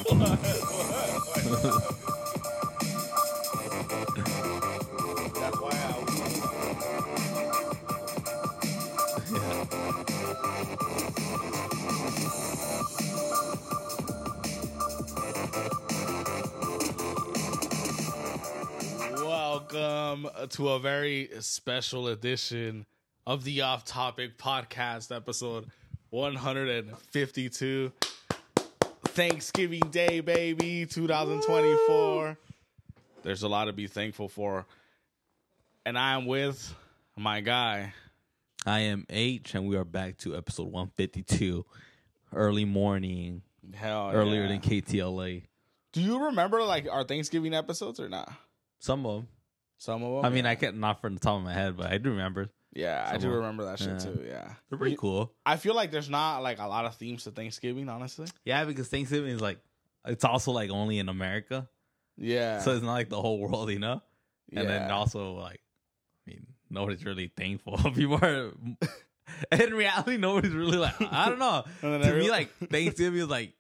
That's why Welcome to a very special edition of the Off Topic Podcast, episode 152. Thanksgiving Day, baby, 2024. Woo! There's a lot to be thankful for. And I am with my guy. I am H, and we are back to episode 152. Early morning. Hell earlier yeah. than KTLA. Do you remember like our Thanksgiving episodes or not? Some of them. Some of them? I mean, I can't, not from the top of my head, but I do remember. Yeah, I do remember that shit too, yeah. They're pretty cool. I feel like there's not like a lot of themes to Thanksgiving, honestly. Yeah, because Thanksgiving is like, it's also like only in America. Yeah. So it's not like the whole world, you know? And then Yeah. also like, I mean, nobody's really thankful. People are, in reality, nobody's really like, I don't know. And then To me, like, Thanksgiving is like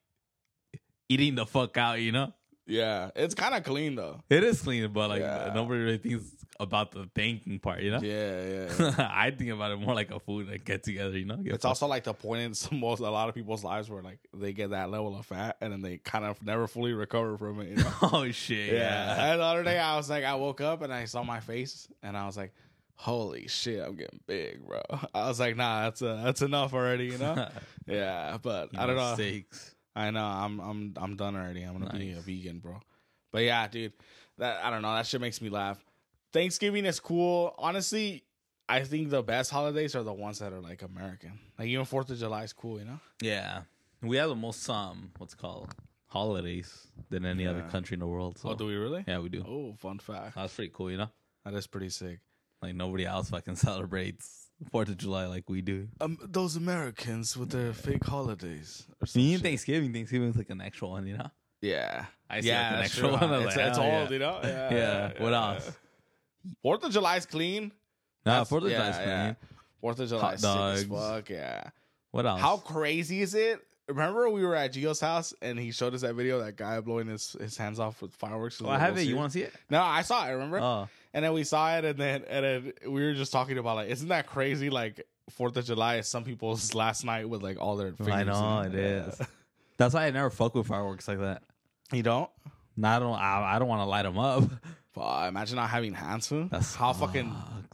eating the fuck out, you know? Yeah, it's kind of clean though. It is clean, but like Yeah. nobody really thinks about the thanking part, you know? Yeah. I think about it more like a food and get together, you know? It's also like the point in a lot of people's lives where like they get that level of fat and then they kind of never fully recover from it. You know? oh shit, yeah. And the other day I was like, I woke up and I saw my face and I was like, holy shit, I'm getting big, bro. I was like, nah, that's enough already, you know? Yeah, but I don't know. Steaks. I know I'm done already. I'm gonna be a vegan, bro. But yeah, dude, that I don't know. That shit makes me laugh. Thanksgiving is cool. Honestly, I think the best holidays are the ones that are like American. Like even 4th of July is cool, you know? Yeah, we have the most what's it called, holidays than any other country in the world. So. Oh, do we really? Yeah, we do. Oh, fun fact. That's pretty cool, you know. That is pretty sick. Like nobody else fucking celebrates 4th of July like we do. Those Americans with their fake holidays. Me and Thanksgiving is like an actual one, you know. Yeah, I see yeah, like an that's actual true. one. It's old, you know. Yeah. What else? 4th of July is clean. Nah, 4th of July is clean. 4th of July Hot is sick as dogs. fuck. Yeah. What else? How crazy is it? Remember we were at Gio's house and he showed us that video, that guy blowing his hands off with fireworks. I have it. You want to see it? No, I saw it. Remember? Oh, And then we saw it, and then we were just talking about like, isn't that crazy? Like 4th of July is some people's last night with like all their fingers. I know in it is. That's why I never fuck with fireworks like that. You don't? No, I don't want to light them up. Imagine not having hands, fool. That's how fucking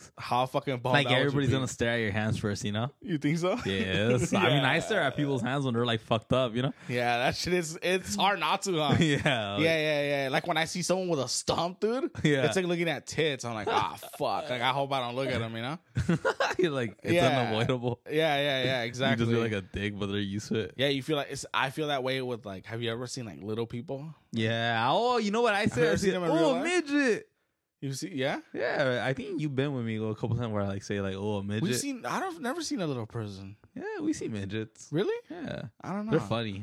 bummed like out would you everybody's be? gonna stare at your hands first, you know? You think so? Yes. I mean, I stare at people's hands when they're like fucked up, you know? Yeah, that shit is. It's hard not to, huh? Yeah. Yeah. Like when I see someone with a stump, dude. Yeah. It's like looking at tits. I'm like, fuck. Like I hope I don't look at them, you know? You're like, it's Yeah. unavoidable. Yeah. You Exactly. just feel like a dick, but they're used to it. Yeah, you feel like I feel that way with like. Have you ever seen like little people? Yeah. Oh, you know what I you ever said? seen them in real life? Midget. You see? Yeah. Yeah, I think you've been with me a couple times where I like say like, oh, a midget. We've seen. I've never seen a little person. Yeah, we see midgets. Really? Yeah, I don't know. they're funny.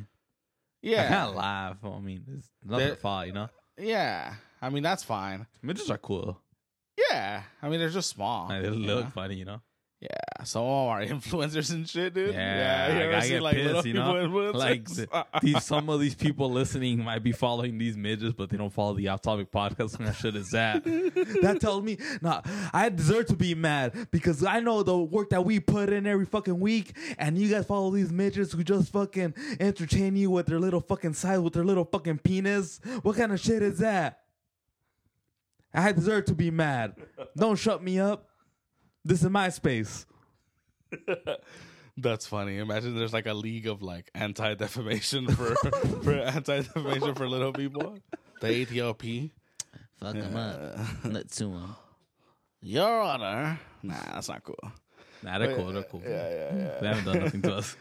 I Yeah. kind of laugh. I mean, it's not their They're- fault, you know. Yeah. I mean, that's fine. Midgets are cool. Yeah. I mean, they're just small. Like, they you look know? funny, you know. Yeah. Some of them are influencers and shit, dude. Yeah, You like, ever I seen get like pissed, little you know? people Like influencers? some of these people listening might be following these midgets, but they don't follow the Off Topic podcast. And that shit is that. That tells me, nah, I deserve to be mad because I know the work that we put in every fucking week, and you guys follow these midgets who just fucking entertain you with their little fucking size, with their little fucking penis. What kind of shit is that? I deserve to be mad. Don't shut me up. This is my space. That's funny. Imagine there's like a league of like anti-defamation for anti-defamation for little people. The ATLP. Fuck them up. Let's sue them. Your Honor. Nah, that's not cool. Nah, they're cool. They're cool. Yeah. They haven't done nothing to us.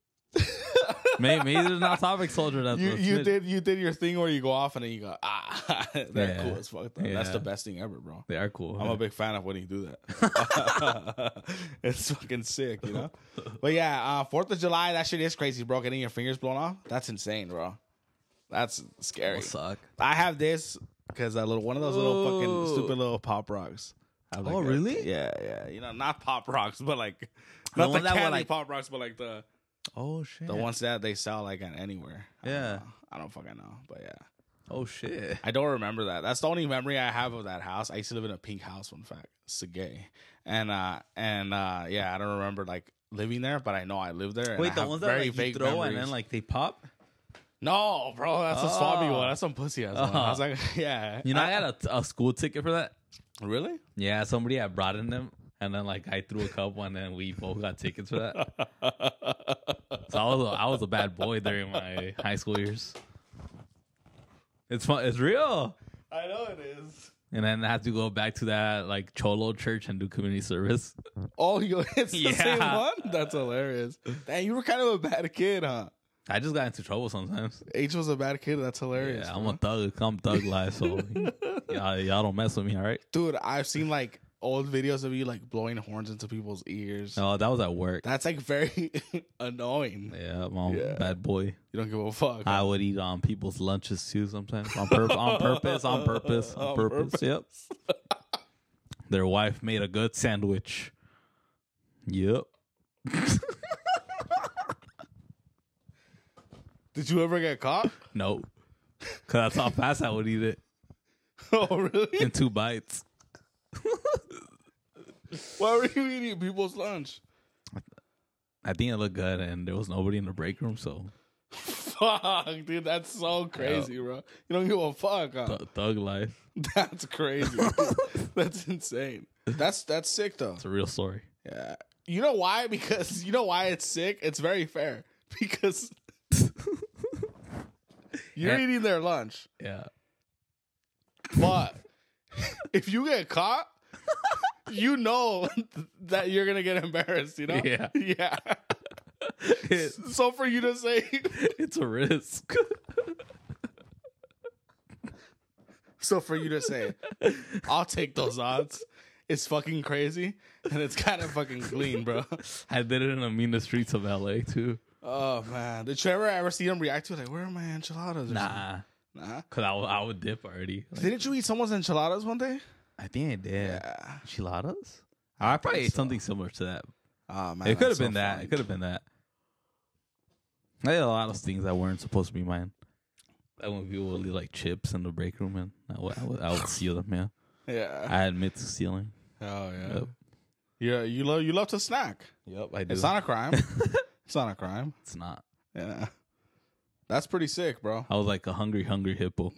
Maybe there's not topic soldier that You did your thing where you go off and then you go, they're Yeah. cool as fuck. Though. That's Yeah. the best thing ever, bro. They are cool. I'm a big fan of when you do that. It's fucking sick, you know? But yeah, 4th of July, that shit is crazy, bro. Getting your fingers blown off, that's insane, bro. That's scary. Will suck. I have this because one of those little fucking Oh. stupid little pop rocks. I have Oh, that. really? Yeah. You know, not pop rocks, but like The not the ones that were candy like- pop rocks, but like the Oh shit. The ones that they sell like at anywhere. Yeah. I don't fucking know, but yeah. Oh shit. I don't remember that. That's the only memory I have of that house. I used to live in a pink house, fun fact. Sagay. And yeah, I don't remember like living there, but I know I lived there. And Wait, I the have ones that very like, you vague throw memories. and then like they pop? No, bro, that's a swabby one. That's some pussy ass one. I was like, yeah. You know, I got a school ticket for that. Really? Yeah, somebody had brought in them, and then like I threw a couple, and then we both got tickets for that. So I was a bad boy during my high school years. It's fun. It's real. I know it is. And then I have to go back to that like Cholo church and do community service. Oh, it's the same Yeah. one? That's hilarious. Dang, you were kind of a bad kid, huh? I just got into trouble sometimes. H was a bad kid. That's hilarious. Yeah, I'm bro. a thug. I'm thug life. So y'all don't mess with me, all right? Dude, I've seen like old videos of you like blowing horns into people's ears. No, that was at work. That's like very annoying. Yeah, I'm Yeah. a bad boy. You don't give a fuck. I would eat on people's lunches too sometimes. On purpose. Yep. Their wife made a good sandwich. Yep. Did you ever get caught? No. Because that's how fast I would eat it Oh, really? in 2 bites. Why were you eating people's lunch? I think it looked good, and there was nobody in the break room, so Fuck, dude, that's so crazy, bro. You don't give a fuck, huh? thug life. That's crazy. That's insane. That's sick, though. It's a real story. Yeah. You know why? Because you know why it's sick? It's very fair. Because you're Yeah. eating their lunch. Yeah. But if you get caught, you know that you're gonna get embarrassed, you know? Yeah. Yeah. It's So for you to say a risk. I'll take those odds. It's fucking crazy. And it's kind of fucking clean, bro. I did it in the meanest streets of LA too. Oh man. Did you ever see them react to it? Like, where are my enchiladas? or Nah. something? Nah. Because I would dip already. Like, Didn't you eat someone's enchiladas one day? I think I did. Yeah. Enchiladas? I probably ate so. something similar to that. Oh man. It could have that's so been that. funny. It could have been that. I ate a lot of things that weren't supposed to be mine. Like when people would leave like chips in the break room, and I would steal them. Yeah, Yeah. I admit to stealing. Oh yeah. Yep. Yeah, you love to snack. Yep, I do. It's not a crime. It's not a crime. It's not. Yeah. That's pretty sick, bro. I was like a hungry hippo.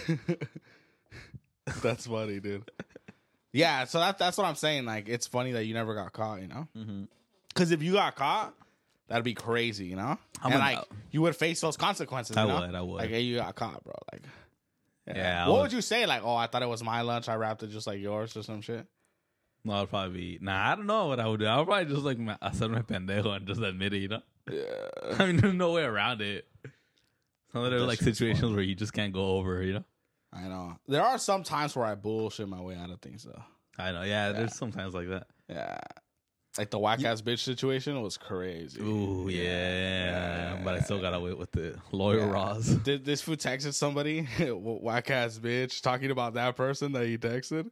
That's funny, dude. Yeah, so that's what I'm saying. Like, it's funny that you never got caught, you know? Mm-hmm. Because if you got caught, that'd be crazy, you know? I'm and a- like, you would face those consequences. I you know? would. Like, hey, you got caught, bro. Like, Yeah, I What would- would you say? Like, oh, I thought it was my lunch. I wrapped it just like yours or some shit. No, I'd probably be. Nah, I don't know what I would do. I would probably just like hacer me pendejo and just admit it. You know? Yeah. I mean, there's no way around it. Some of there are That like shit's situations funny. where you just can't go over. You know? I know. There are some times where I bullshit my way out of things, though. I know. Yeah, there's sometimes like that. Yeah. Like the whack ass bitch situation was crazy. Ooh, yeah. But I still got away with it. Lawyer Yeah. Ross. Did this fool texted somebody, whack ass bitch, talking about that person that he texted?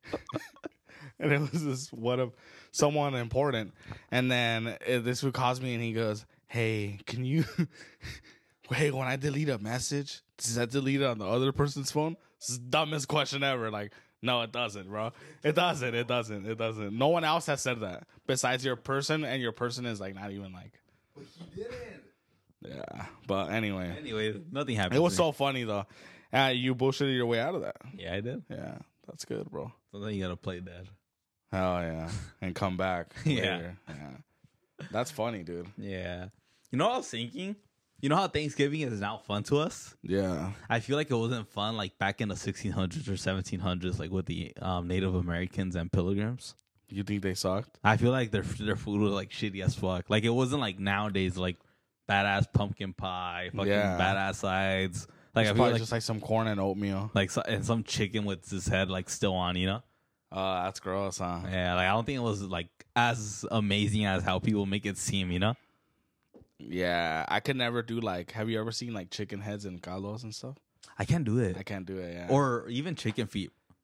And it was someone important. And then this fool calls me and he goes, hey, can you, hey, when I delete a message, does that delete it on the other person's phone? This is the dumbest question ever. Like, no, it doesn't, bro. It doesn't. No one else has said that besides your person, and your person is like not even like. But he didn't. Yeah, but anyway. Anyway, nothing happened. It was so funny though. You bullshitted your way out of that. Yeah, I did. Yeah, that's good, bro. Sometimes you gotta play dead. Hell yeah, and come back. Yeah. later. Yeah. That's funny, dude. Yeah. You know what I was thinking? You know how Thanksgiving is now fun to us? Yeah, I feel like it wasn't fun like back in the 1600s or 1700s, like with the Native Americans and pilgrims. you think they sucked? I feel like their food was like shitty as fuck. Like it wasn't like nowadays, like badass pumpkin pie, fucking Yeah. badass sides. Like It's I feel probably like just like some corn and oatmeal. and some chicken with his head like still on, you know? That's gross, huh? Yeah, like I don't think it was like as amazing as how people make it seem, you know? Yeah, I could never do like. Have you ever seen like chicken heads and caldos and stuff? I can't do it. I can't do it. Yeah. Or even chicken feet.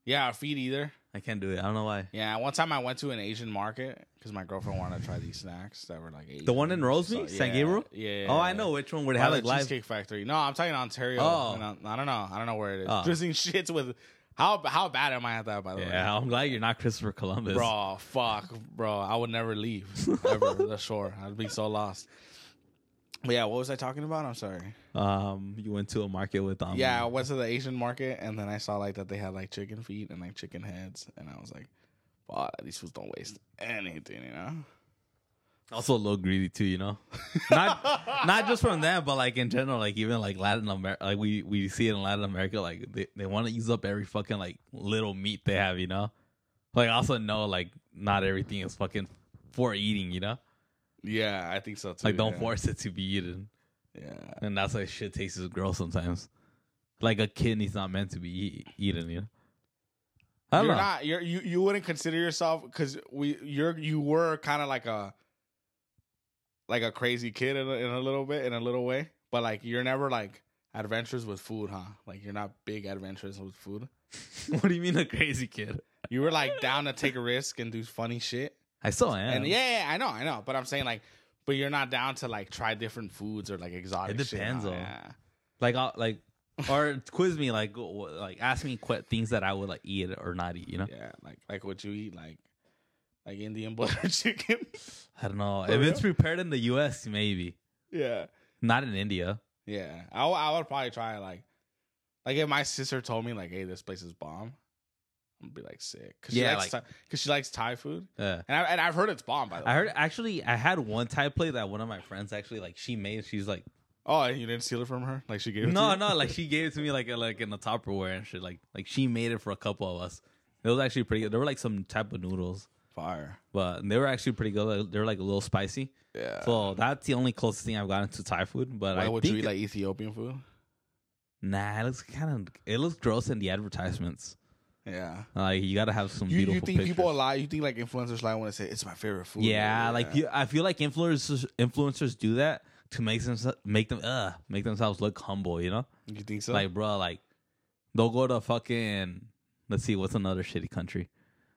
Yeah, feet either. I can't do it. I don't know why. Yeah, one time I went to an Asian market because my girlfriend wanted to try these snacks that were like Asian. The one in Roseby, San Gabriel. Yeah. Oh, I know which one. Would it have like live Cheesecake Factory? No, I'm talking Ontario. Oh. I don't know. I don't know where it is. Oh. Drizzling shits with how bad am I at that? By the way. Yeah, I'm glad you're not Christopher Columbus, bro. Fuck, bro. I would never leave ever the shore. I'd be so lost. But yeah, what was I talking about? I'm sorry. You went to a market with Yeah, I went to the Asian market and then I saw like that they had like chicken feet and like chicken heads, and I was like, wow, these foods don't waste anything, you know. Also a little greedy too, you know. not just from them, but like in general, like even like Latin America, like we see it in Latin America, like they want to use up every fucking like little meat they have, you know. Like also know like not everything is fucking for eating, you know. Yeah, I think so too. Like don't force it to be eaten. Yeah, and that's why shit tastes gross sometimes. Like a kidney's not meant to be eaten, you know. I don't know. You wouldn't consider yourself, because you were kind of like a crazy kid in a little way, but like you're never like adventurous with food, huh? Like you're not big adventurous with food. What do you mean a crazy kid? You were like down to take a risk and do funny shit. I still am. And yeah, I know. But I'm saying like, but you're not down to like try different foods or like exotic shit. It depends Huh? though. Yeah. Like or quiz me, like ask me things that I would like eat or not eat, you know? Yeah, like what you eat, like Indian butter chicken. I don't know. If it's prepared in the U.S., maybe. Yeah. Not in India. Yeah, I would probably try like if my sister told me like, hey, this place is bomb, I'm gonna be like sick. Cause she likes Thai food. Yeah, and I've heard it's bomb. By the way, I heard actually I had one Thai plate that one of my friends actually like she made. She's like, oh, you didn't steal it from her? Like she gave it? No, to you? no, like she gave it to me like in a Tupperware and shit. Like she made it for a couple of us. It was actually pretty good. There were like some type of noodles. Fire. But they were actually pretty good. They were like a little spicy. Yeah. So that's the only closest thing I've gotten to Thai food. But Why would you eat like Ethiopian food? Nah, it looks gross in the advertisements. Yeah. Like you gotta have some beautiful You think pictures. people lie? You think like influencers lie when they say it's my favorite food? Yeah, like I feel like influencers do that to make themselves look humble, you know? You think so? Like, bro, like they'll go to fucking, let's see, what's another shitty country?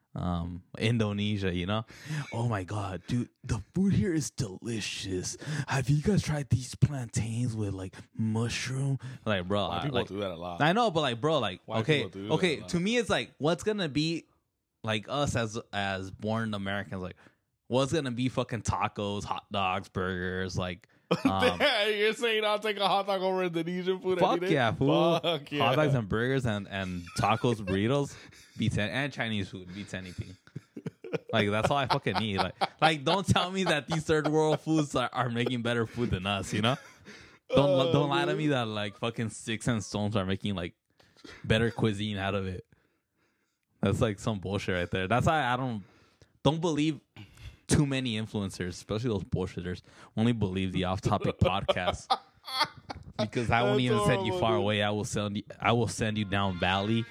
Indonesia, you know? Oh my god, dude, the food here is delicious. Have you guys tried these plantains with like mushroom? Like, bro, people do that a lot. I know, but like, bro, like, okay, that to me, it's like, what's gonna be like us as born Americans? Like, what's gonna be fucking tacos, hot dogs, burgers, like. You're saying I'll take a hot dog over Indonesian food? Fuck yeah, food. Fuck yeah. Hot dogs and burgers and tacos, burritos beats and Chinese food beats anything. Like that's all I fucking need. Like don't tell me that these third world foods are making better food than us. You know, don't lie to me that like fucking Sticks and Stones are making like better cuisine out of it. That's like some bullshit right there. That's why I don't believe too many influencers, especially those bullshitters, only believe the Off Topic podcast because I won't even send you far away. I will send you down valley,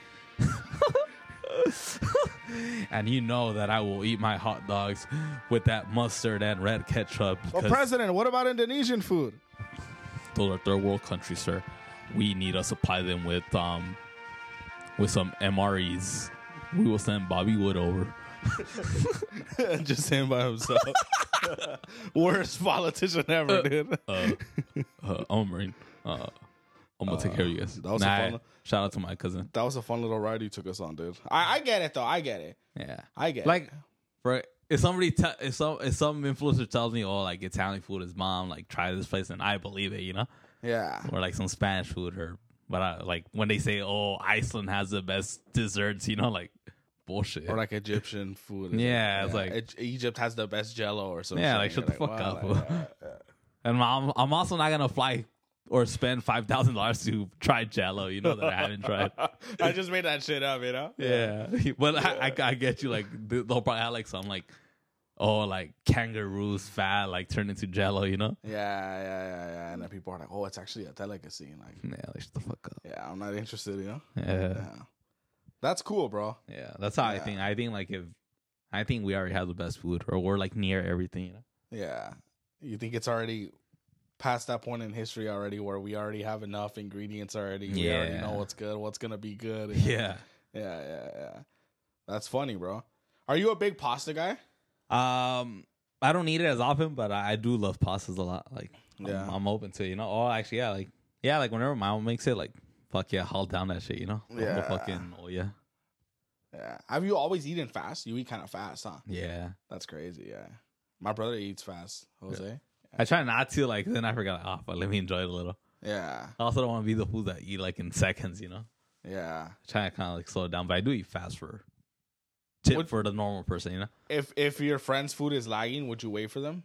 and you know that I will eat my hot dogs with that mustard and red ketchup. Well, President, what about Indonesian food? Those are third world countries, sir. We need to supply them with some MREs. We will send Bobby Wood over. Just him by himself. Worst politician ever, dude. I'm a Marine. I'm gonna take care of you guys. That was fun. Shout out to my cousin. That was a fun little ride you took us on, dude. I get it though. I get it. Yeah, I get like, it. for if somebody if some influencer tells me, oh, like Italian food is bomb, like try this place, and I believe it, you know. Yeah. Or like some Spanish food, but like when they say, oh, Iceland has the best desserts, you know, like. Bullshit. Or like Egyptian food. Yeah, it's like Egypt has the best Jello or something. Yeah, like shut the fuck up. And I'm also not gonna fly or spend $5,000 to try Jello. You know that I haven't tried. I just made that shit up, you know. Yeah, but I get you. Like they'll probably have like some like like kangaroos fat like turned into Jello. You know. Yeah. And then people are like, oh, it's actually a delicacy. And like, like shut the fuck up. Yeah, I'm not interested. You know. Yeah. That's cool, bro. Yeah, that's how I think. I think we already have the best food, or we're like near everything. You know? Yeah. You think it's already past that point in history already, where we already have enough ingredients already? We already know what's good, what's gonna be good. Yeah. Yeah. That's funny, bro. Are you a big pasta guy? I don't eat it as often, but I do love pastas a lot. Like, Yeah. I'm open to it, you know. Oh, actually, like whenever my mom makes it, like, fuck yeah, haul down that shit, you know. Yeah. Yeah. Yeah. Have you always eaten fast? You eat kind of fast, huh? Yeah. That's crazy. Yeah. My brother eats fast, Jose. Yeah. I try not to, like, then I forgot, but let me enjoy it a little. Yeah. I also don't want to be the food that eat, like, in seconds, you know. Yeah. I try to kind of, like, slow it down, but I do eat fast for the normal person, you know. If your friend's food is lagging, would you wait for them?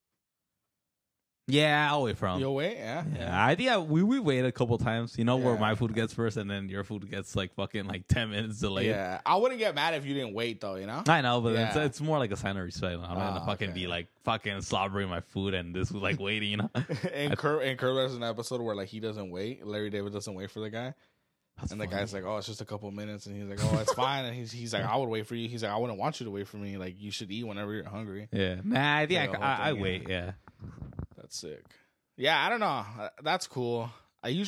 Yeah, I'll wait for them. You'll wait, yeah. I think we wait a couple times, you know, where Yeah. my food gets first and then your food gets like fucking like 10 minutes delayed. Yeah, I wouldn't get mad if you didn't wait though, you know. I know, but Yeah. it's more like a sign of respect. I'm not gonna fucking be like fucking slobbering my food and this was like waiting, you know. In Curb, there's an episode where like he doesn't wait. Larry David doesn't wait for the guy. That's and the funny. guy's like, "Oh, it's just a couple minutes," and he's like, "Oh, it's fine." And he's like, "I would wait for you." He's like, "I wouldn't want you to wait for me. Like, you should eat whenever you're hungry." Yeah, nah, I think Like a whole I thing, wait. Yeah, That's sick. Yeah, I don't know. That's cool. I'm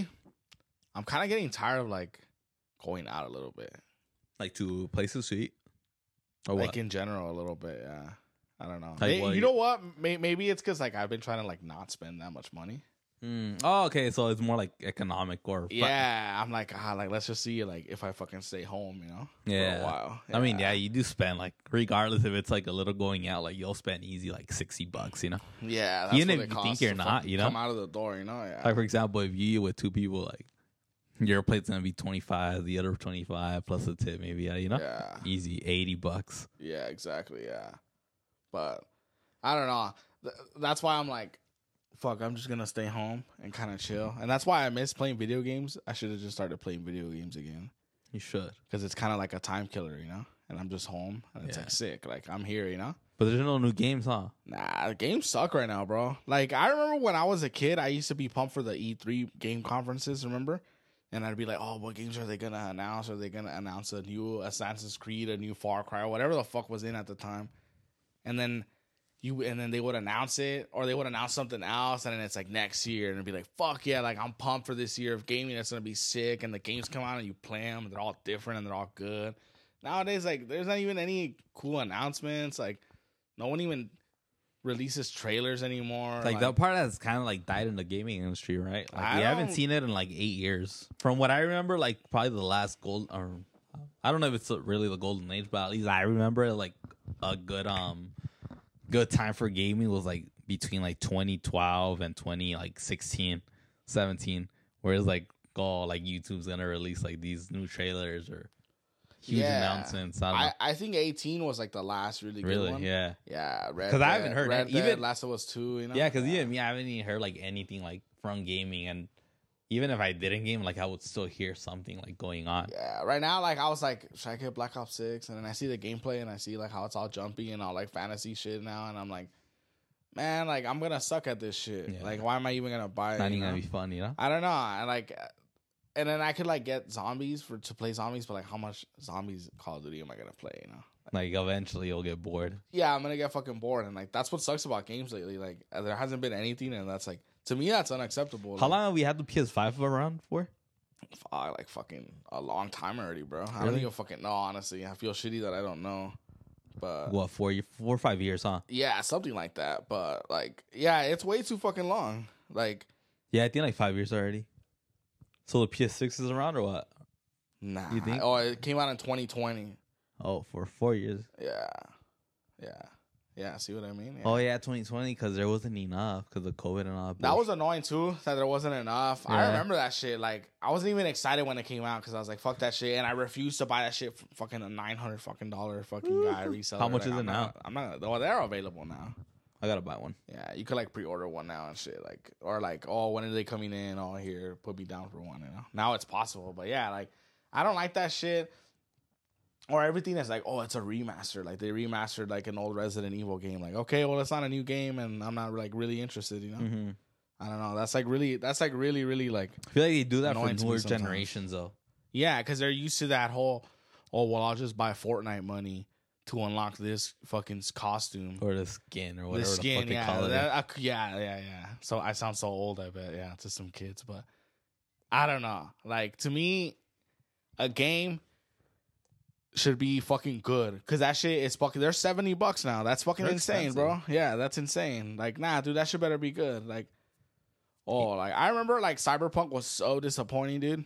kind of getting tired of like going out a little bit, like to places to eat or like what? in general a little bit. Yeah, I don't know. Like what You know what? Maybe it's because like I've been trying to like not spend that much money. Oh, okay. So it's more like economic or Yeah, I'm like, let's just see like if I fucking stay home, you know, Yeah. for a while. I mean, yeah, you do spend like regardless if it's like a little going out, like you'll spend easy like $60, you know. Yeah, that's Even what if it you costs think you're to not, fucking you know? come out of the door, you know. Yeah, Like for example, if you eat with two people, like your plate's gonna be 25, the other 25 plus a tip, maybe, you know. yeah, Easy $80. yeah, exactly. Yeah, but I don't know. That's why I'm like, fuck, I'm just gonna stay home and kind of chill. And that's why I miss playing video games. I should have just started playing video games again You should, because it's kind of like a time killer, you know. And I'm just home, and it's Yeah. like sick. Like I'm here, you know. but there's no new games, huh? Nah, the games suck right now, bro. Like, I remember when I was a kid, I used to be pumped for the E3 game conferences, remember? And I'd be like, oh, what games are they going to announce? Are they going to announce a new Assassin's Creed, a new Far Cry, or whatever the fuck was in at the time? And then they would announce it, or they would announce something else, and then it's like next year, and it'd be like, fuck yeah, like I'm pumped for this year of gaming. It's going to be sick, and the games come out, and you play them, and they're all different, and they're all good. Nowadays, like, there's not even any cool announcements. Like, no one even releases trailers anymore. Like that part has kind of like died in the gaming industry, right? Like I we haven't don't- seen it in like 8 years. From what I remember, like probably the last or I don't know if it's really the golden age, but at least I remember like a good time for gaming was like between like 2012 and 2016, 17, whereas like YouTube's gonna release like these new trailers or huge announcements. I don't know. I think 18 was like the last really good one. Yeah. Yeah, Red 'Cause I Dead- haven't heard Red it. Dead, Even- Last of Us 2, you know? Yeah, because even me, I haven't even heard like anything like from gaming, and even if I didn't game, like I would still hear something like going on. Yeah, right now, like, I was like, should I get Black Ops 6? And then I see the gameplay, and I see, like, how it's all jumpy and all, like, fantasy shit now, and I'm like, man, like, I'm gonna suck at this shit. Yeah. Like, why am I even gonna buy it? It's not you even know? gonna be fun, you know? I don't know. I like, and then I could, like, get zombies to play zombies, but, like, how much zombies Call of Duty am I gonna play, you know? Like eventually you'll get bored. Yeah, I'm gonna get fucking bored, and, like, that's what sucks about games lately. Like, there hasn't been anything, and that's, like, to me, that's unacceptable. How Like, long have we had the PS5 around for? like, fucking a long time already, bro. I don't Really? even fucking know, honestly. I feel shitty that I don't know. But What, 4 or 5 years, huh? yeah, something like that. But like, yeah, it's way too fucking long. Like, Yeah, I think like 5 years already. So the PS6 is around or what? nah. You think? Oh, it came out in 2020. Oh, for 4 years. Yeah. See what I mean? Yeah. Oh yeah, 2020 because there wasn't enough because of COVID and all. That was annoying too, that there wasn't enough. I Yeah. remember that shit. Like, I wasn't even excited when it came out because I was like, fuck that shit. And I refused to buy that shit for fucking a $900 fucking guy reseller. How much Like, is it now? I'm not, well, they're available now. I gotta buy one. Yeah, you could like pre-order one now and shit. Like, or like, oh, when are they coming in? Oh, here, put me down for one. You know, now it's possible. But yeah, like, I don't like that shit. Or everything is like, oh, it's a remaster. Like, they remastered like an old Resident Evil game. Like, okay, well, it's not a new game, and I'm not like really interested. You know, Mm-hmm. I don't know. That's like really like, I feel like they do that for Annoying to me newer sometimes. generations though. yeah, because they're used to that whole, oh, well, I'll just buy Fortnite money to unlock this fucking costume. Or the skin or whatever The skin, the fuck they yeah, call it. yeah. So I sound so old, I bet, yeah, to some kids, but I don't know. Like, to me, a game should be fucking good, because that shit is fucking. They're $70 now. That's fucking They're insane, expensive. bro. Yeah, that's insane. Like, nah, dude, that shit better be good. Like, like I remember like Cyberpunk was so disappointing, dude.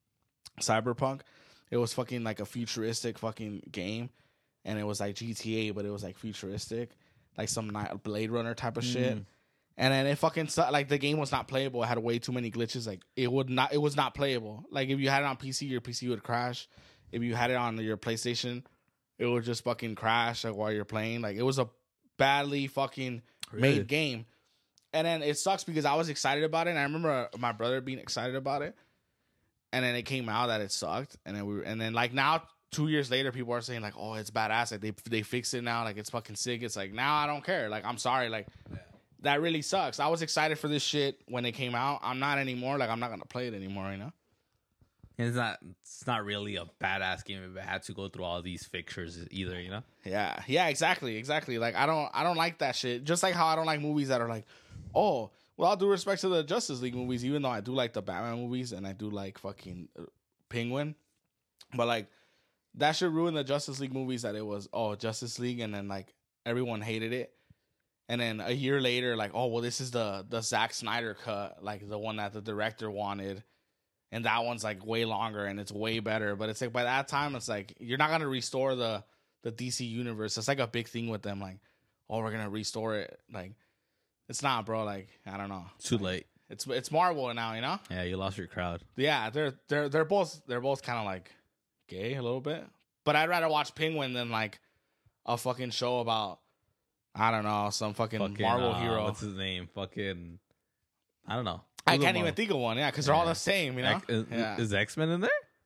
Cyberpunk, it was fucking like a futuristic fucking game, and it was like GTA, but it was like futuristic, like some Blade Runner type of shit. And then it fucking like the game was not playable. It had way too many glitches. Like it was not playable. Like if you had it on PC, your PC would crash. If you had it on your PlayStation, it would just fucking crash like while you're playing. Like it was a badly fucking made game. And then it sucks because I was excited about it, and I remember my brother being excited about it. And then it came out that it sucked, and then like now 2 years later, people are saying like, "Oh, it's badass." Like they fixed it now. Like it's fucking sick. It's like now I don't care. Like I'm sorry. Like that really sucks. I was excited for this shit when it came out. I'm not anymore. Like I'm not gonna play it anymore. You know. And it's not really a badass game if it had to go through all these fixtures either, you know? Yeah, exactly. Like I don't like that shit. Just like how I don't like movies that are like, oh, well, all due respect to the Justice League movies, even though I do like the Batman movies and I do like fucking Penguin, but like that should ruin the Justice League movies that it was Justice League, and then like everyone hated it. And then a year later, like, oh, well, this is the Zack Snyder cut, like the one that the director wanted. And that one's like way longer and it's way better. But it's like by that time, it's like you're not gonna restore the DC universe. It's like a big thing with them. Like, oh, we're gonna restore it. Like, it's not, bro. Like, I don't know. Too late. It's Marvel now, you know. Yeah, you lost your crowd. Yeah, they're both kind of like gay a little bit. But I'd rather watch Penguin than like a fucking show about, I don't know, some fucking Marvel hero. What's his name? Fucking, I don't know. I can't even think of one. Yeah, because they're all the same. You know. Is X-Men in there?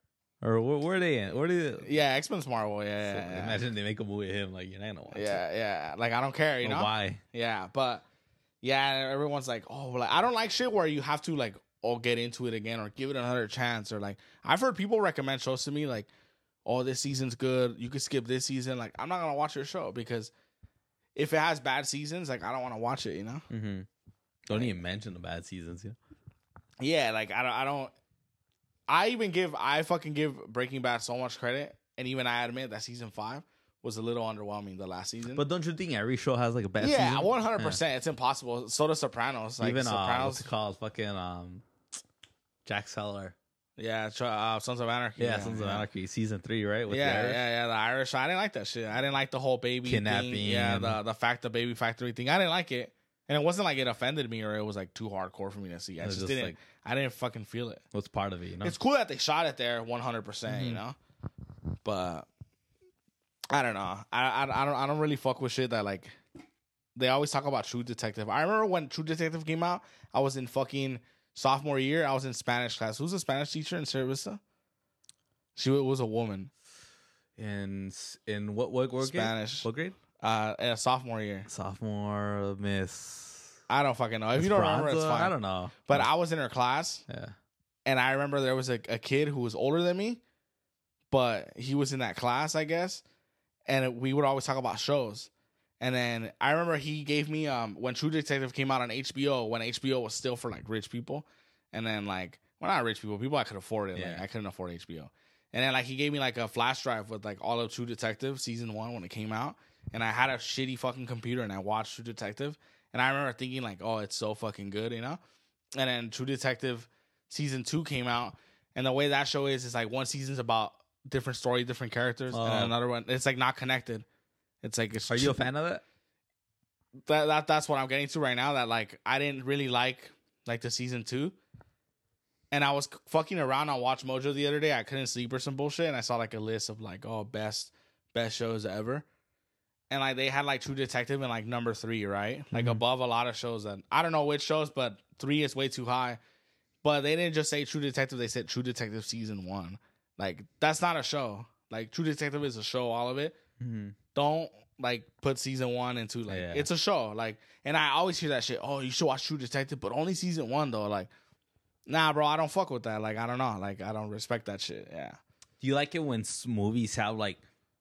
Or where are they in? Where are they? Yeah, X-Men's Marvel. Yeah. Imagine they make a movie with him. Like, you're not gonna watch it. Yeah. Like, I don't care, you know? Why? Yeah, but, yeah, everyone's like, oh, like, I don't like shit where you have to, like, get into it again or give it another chance. Or, like, I've heard people recommend shows to me, like, oh, this season's good. You could skip this season. Like, I'm not going to watch your show because if it has bad seasons, like, I don't want to watch it, you know? Mm-hmm. Don't even mention the bad seasons, yeah? Yeah, like, I fucking give Breaking Bad so much credit, and even I admit that season 5 was a little underwhelming the last season. But don't you think every show has like a bad season? Yeah, 100%. Yeah. It's impossible. So does Sopranos. Like, even Sopranos, what's it called? Fucking Jack Seller. Yeah, Sons of Anarchy. Yeah, Sons of Anarchy, season 3, right? With the Irish. I didn't like that shit. I didn't like the whole baby kidnapping. Thing. Yeah, the baby factory thing. I didn't like it. And it wasn't like it offended me or it was like too hardcore for me to see. I just didn't. Like, I didn't fucking feel it. What's part of it? You know, it's cool that they shot it there 100%. You know, but I don't know. I don't really fuck with shit that like they always talk about True Detective. I remember when True Detective came out, I was in fucking sophomore year. I was in Spanish class. Who's a Spanish teacher in Sierra Vista? She was a woman. In what Spanish? Grade? What grade? Sophomore year. Sophomore, Miss. I don't fucking know. If you don't remember, it's fine. I don't know. But I was in her class. Yeah. And I remember there was a kid who was older than me, but he was in that class, I guess. And we would always talk about shows. And then I remember he gave me when True Detective came out on HBO, when HBO was still for like rich people. And then like, well, not rich people I could afford it. Yeah. Like I couldn't afford HBO. And then like he gave me like a flash drive with like all of True Detective season 1 when it came out. And I had a shitty fucking computer and I watched True Detective. And I remember thinking like, oh, it's so fucking good, you know? And then True Detective season 2 came out. And the way that show is like one season's about different story, different characters. And another one, it's like not connected. It's like, are you a fan of that? That's what I'm getting to right now. That like, I didn't really like the season 2. And I was fucking around on Watch Mojo the other day. I couldn't sleep or some bullshit. And I saw like a list of like, oh, best shows ever. And like they had like True Detective in like number 3, right? Like above a lot of shows that I don't know which shows, but 3 is way too high. But they didn't just say True Detective, they said True Detective season 1. Like that's not a show. Like True Detective is a show, all of it. Mm-hmm. Don't like put season 1 into like it's a show. Like, and I always hear that shit. Oh, you should watch True Detective, but only season 1 though. Like, nah, bro, I don't fuck with that. Like, I don't know. Like, I don't respect that shit. Yeah. Do you like it when movies have like?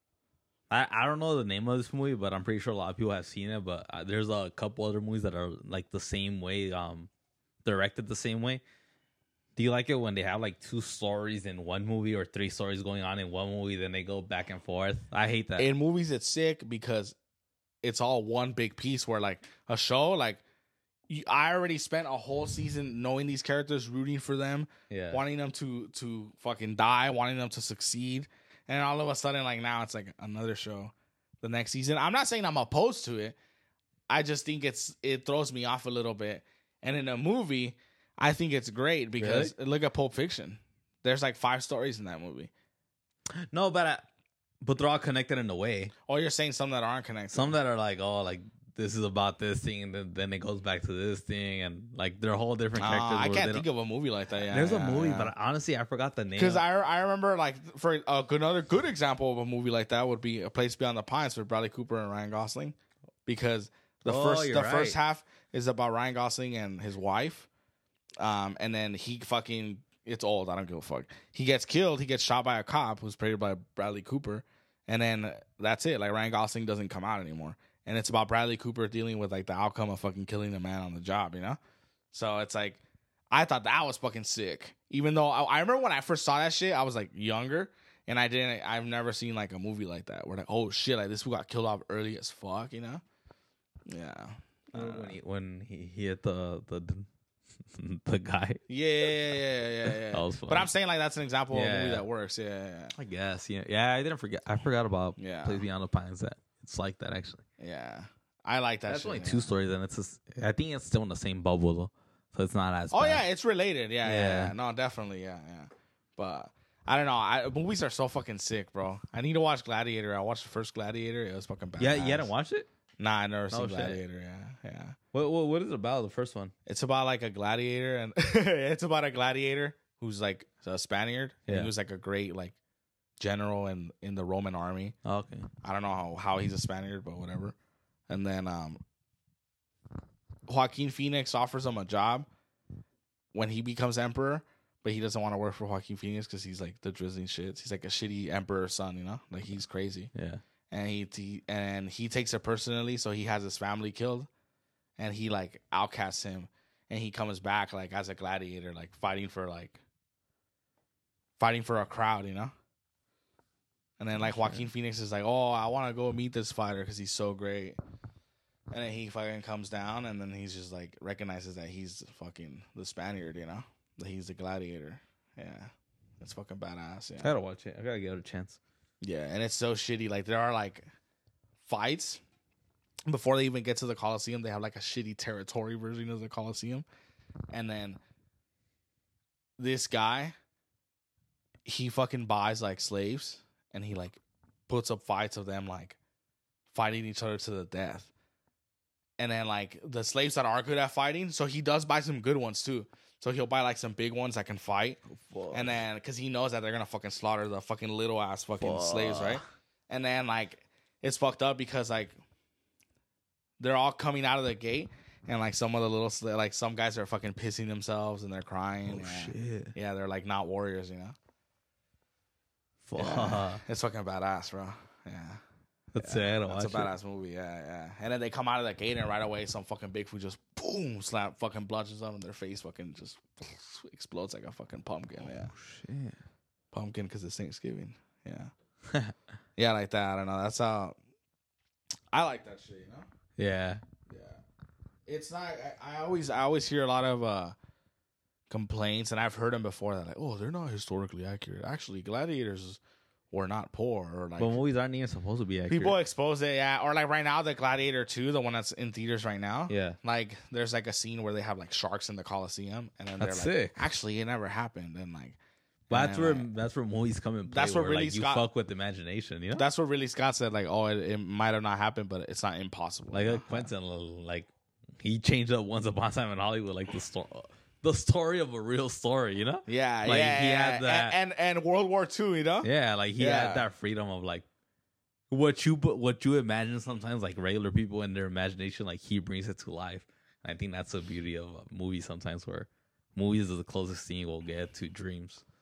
I don't know the name of this movie, but I'm pretty sure a lot of people have seen it. But there's a couple other movies that are like the same way, directed the same way. Do you like it when they have like 2 stories in one movie or 3 stories going on in one movie, then they go back and forth? I hate that. In movies, it's sick because it's all one big piece. Where like a show, like I already spent a whole season knowing these characters, rooting for them, wanting them to fucking die, wanting them to succeed, and all of a sudden, like now, it's like another show. The next season, I'm not saying I'm opposed to it. I just think it throws me off a little bit. And in a movie, I think it's great because look at Pulp Fiction. There's like 5 stories in that movie. No, but they're all connected in a way. Oh, you're saying some that aren't connected. Some that are like, oh, like this is about this thing, and then it goes back to this thing, and like they're whole different characters. I can't think of a movie like that. Yeah, there's a movie, but honestly, I forgot the name. Because I remember, like, for another good example of a movie like that would be A Place Beyond the Pines with Bradley Cooper and Ryan Gosling, because the first half is about Ryan Gosling and his wife, and then it's old. I don't give a fuck. He gets killed. He gets shot by a cop who's played by Bradley Cooper, and then that's it. Like Ryan Gosling doesn't come out anymore. And it's about Bradley Cooper dealing with like the outcome of fucking killing a man on the job, you know? So it's like, I thought that was fucking sick. Even though I remember when I first saw that shit, I was like younger, and I've never seen like a movie like that where like, oh shit, like this fool got killed off early as fuck, you know? Yeah. When he hit the guy. Yeah. That was funny. But I'm saying like that's an example of a movie that works. Yeah. I guess. Yeah. I didn't forget. I forgot about Place Beyond the Pines. That it's like that actually. Yeah. I like that. That's only 2 stories, and I think it's still in the same bubble though, so it's not as. Oh bad. Yeah, it's related. Yeah. No, definitely. Yeah. But I don't know. Movies are so fucking sick, bro. I need to watch Gladiator. I watched the first Gladiator. It was fucking bad. Yeah, you hadn't watched it? Nah, I never seen Gladiator. Yeah. What is it about, the first one? It's about like a gladiator, and it's about a gladiator who's like a Spaniard. Yeah. And he was like a great like general in the Roman army. Oh, okay. I don't know how he's a Spaniard, but whatever. And then Joaquin Phoenix offers him a job when he becomes emperor, but he doesn't want to work for Joaquin Phoenix because he's like the drizzling shits. He's like a shitty emperor's son, you know? Like he's crazy. Yeah. And he takes it personally, so he has his family killed, and he like outcasts him, and he comes back like as a gladiator, like fighting for a crowd, you know. And then like Joaquin Phoenix is like, oh, I want to go meet this fighter because he's so great, and then he fucking comes down, and then he's just like recognizes that he's fucking the Spaniard, you know, that he's the gladiator. Yeah, it's fucking badass. Yeah, I gotta watch it. I gotta give it a chance. Yeah, and it's so shitty. Like, there are, like, fights. Before they even get to the Coliseum, they have, like, a shitty territory version of the Coliseum. And then this guy, he fucking buys, like, slaves. And he, like, puts up fights of them, like, fighting each other to the death. And then, like, the slaves that are good at fighting, so he does buy some good ones, too. So he'll buy like some big ones that can fight, and then because he knows that they're gonna fucking slaughter the fucking little ass fucking slaves, right? And then like it's fucked up because like they're all coming out of the gate, and like some of the little like some guys are fucking pissing themselves and they're crying. Oh shit! Yeah, they're like not warriors, you know. Fuck. Yeah. It's fucking badass, bro. Yeah. That's sad. That's a badass movie. Yeah. And then they come out of the gate, and right away, some fucking Bigfoot just boom, slap, fucking bludgeons them, and their face fucking just explodes like a fucking pumpkin. Yeah. Oh, shit. Pumpkin because it's Thanksgiving. Yeah. Yeah, like that. I don't know. That's how I like that shit. You know. Yeah. It's not. I always hear a lot of complaints, and I've heard them before that like, oh, they're not historically accurate. Actually, gladiators were not poor, or like, but movies aren't even supposed to be accurate. People expose it, yeah. Or like right now, the Gladiator 2, the one that's in theaters right now. Yeah. Like there's like a scene where they have like sharks in the Coliseum, and then that's they're like, sick. Actually, it never happened, and like. But that's where movies come in play. That's what really like, you fuck with imagination, you know. That's what really Scott said. Like, oh, it might have not happened, but it's not impossible. Like Quentin, like he changed up Once Upon a Time in Hollywood, like the story of a real story, you know? Yeah, like, yeah. He had that, and World War II, you know? Yeah, like he had that freedom of like what you imagine sometimes, like regular people in their imagination, like he brings it to life. And I think that's the beauty of a movie sometimes, where movies is the closest thing we'll get to dreams.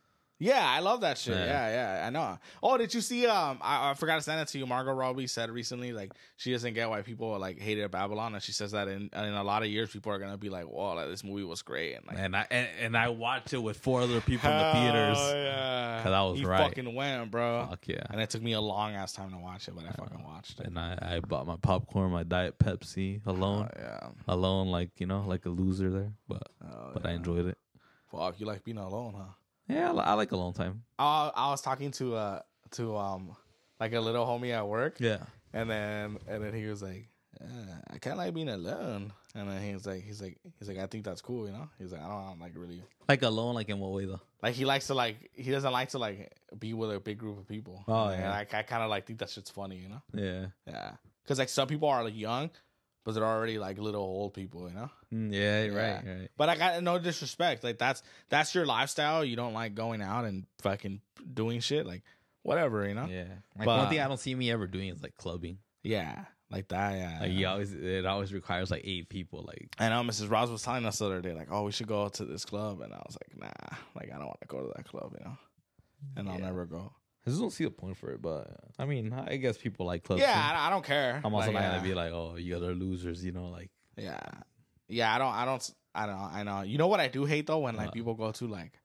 Yeah, I love that shit. Yeah, I know. Oh, did you see? I forgot to send it to you. Margot Robbie said recently, like, she doesn't get why people like hated Babylon, and she says that in a lot of years, people are gonna be like, "Whoa, like, this movie was great." And like, and I watched it with 4 other people in the theaters. Yeah, because I was right. Fucking went, bro. Fuck yeah. And it took me a long ass time to watch it, but I fucking watched it. And I bought my popcorn, my Diet Pepsi alone. Alone, like, you know, like a loser there, but I enjoyed it. Fuck, you like being alone, huh? Yeah, I like alone time. I was talking to like a little homie at work. Yeah. And then he was like, I kind of like being alone. And then he's like, I think that's cool, you know? He's like, I don't like really. Like alone, like in what way though? Like he likes to like, he doesn't like to like be with a big group of people. Oh, and yeah. like, I kind of like think that shit's funny, you know? Yeah. Yeah. Because like some people are like young, but they're already like little old people, you know? Yeah, right. But I got no disrespect. Like that's your lifestyle. You don't like going out and fucking doing shit. Like whatever, you know? Yeah. Like one thing I don't see me ever doing is like clubbing. Yeah. Like that, yeah. Like it always requires like 8 people. Like I know Mrs. Ross was telling us the other day, like, oh, we should go to this club, and I was like, nah, like I don't want to go to that club, you know? And I'll never go. I just don't see the point for it, but I mean, I guess people like clubs. Yeah, I don't care. I'm also not gonna be like, oh, you other losers, you know, like. Yeah. I know. You know what I do hate though, when like people go to like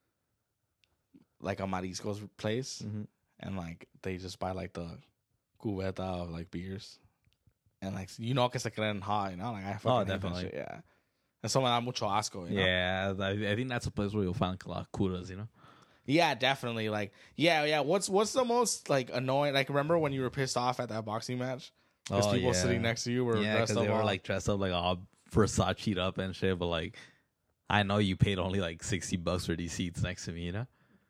a Marisco's place, and like they just buy like the cubeta of like beers, and like you know que se creen hot, you know, like I fucking hate that shit, yeah. And so me da mucho asco, you know? Yeah, I think that's a place where you'll find a lot of curas, you know. Yeah, definitely. Like, yeah. What's the most like annoying? Like, remember when you were pissed off at that boxing match? Because people sitting next to you were dressed up. They were like dressed up like all Versace up and shit. But like, I know you paid only like $60 for these seats next to me, you know.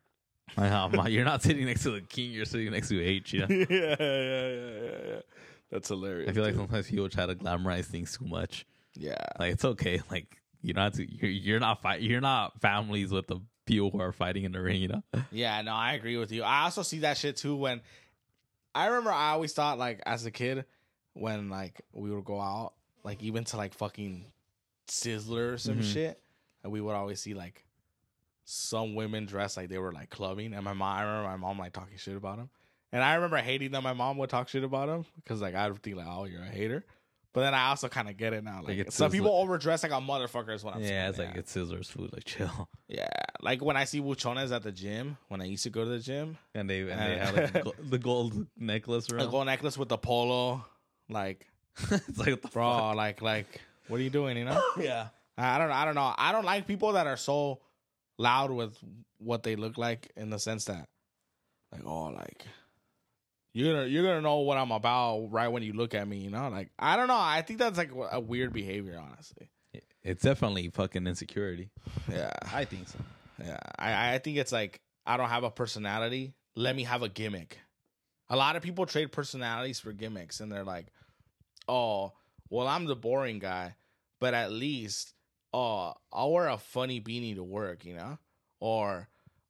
You're not sitting next to the king. You're sitting next to H, you know. Yeah. That's hilarious. I feel like sometimes people try to glamorize things too much. Yeah, like it's okay. Like you don't have to. You're not families with the people who are fighting in the ring, you know? Yeah, no, I agree with you. I also see that shit too when I remember I always thought like as a kid when like we would go out, like even to like fucking Sizzler or some shit, and we would always see like some women dressed like they were like clubbing, and I remember my mom like talking shit about them, and I remember hating that my mom would talk shit about them because like I would think like, oh, you're a hater. But then I also kind of get it now. Like some people overdress like a motherfucker is what I'm saying. Yeah, it's like it's Sizzler's food. Like chill. Yeah, like when I see buchones at the gym, when I used to go to the gym, and they have like the gold necklace, around. The gold necklace with the polo, like it's like what the bro, fuck? like what are you doing? You know? Yeah. I don't know. I don't like people that are so loud with what they look like in the sense that, like, oh, like. You're gonna know what I'm about right when you look at me, you know? Like, I don't know. I think that's like a weird behavior, honestly. It's definitely fucking insecurity. Yeah. I think so. Yeah. I think it's like, I don't have a personality. Let me have a gimmick. A lot of people trade personalities for gimmicks, and they're like, oh, well, I'm the boring guy, but at least, I'll wear a funny beanie to work, you know? Or,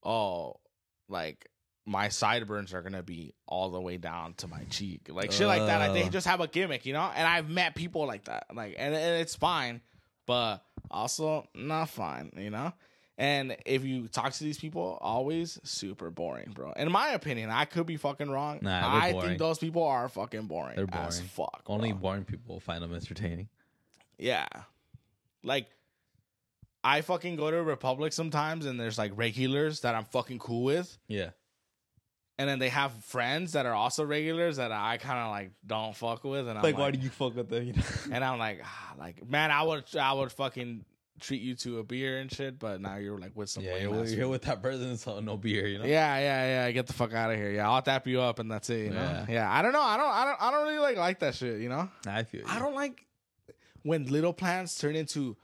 like, my sideburns are gonna be all the way down to my cheek, like shit like that. Like they just have a gimmick, you know. And I've met people like that, like, and it's fine, but also not fine, you know. And if you talk to these people, always super boring, bro. In my opinion, I could be fucking wrong. Nah, I think those people are fucking boring. They're boring as fuck. Only boring people find them entertaining. Yeah, like I fucking go to Republic sometimes, and there's like regulars that I'm fucking cool with. Yeah. And then they have friends that are also regulars that I kind of like don't fuck with, and I'm like, why do you fuck with them? You know? And I'm like, man, I would fucking treat you to a beer and shit, but now you're like with some. Yeah, you're with that person, so no beer, you know. Yeah. Get the fuck out of here. Yeah, I'll tap you up, and that's it. You know? Yeah. I don't know. I don't really like that shit. You know. I feel. I don't like when little plans turn into,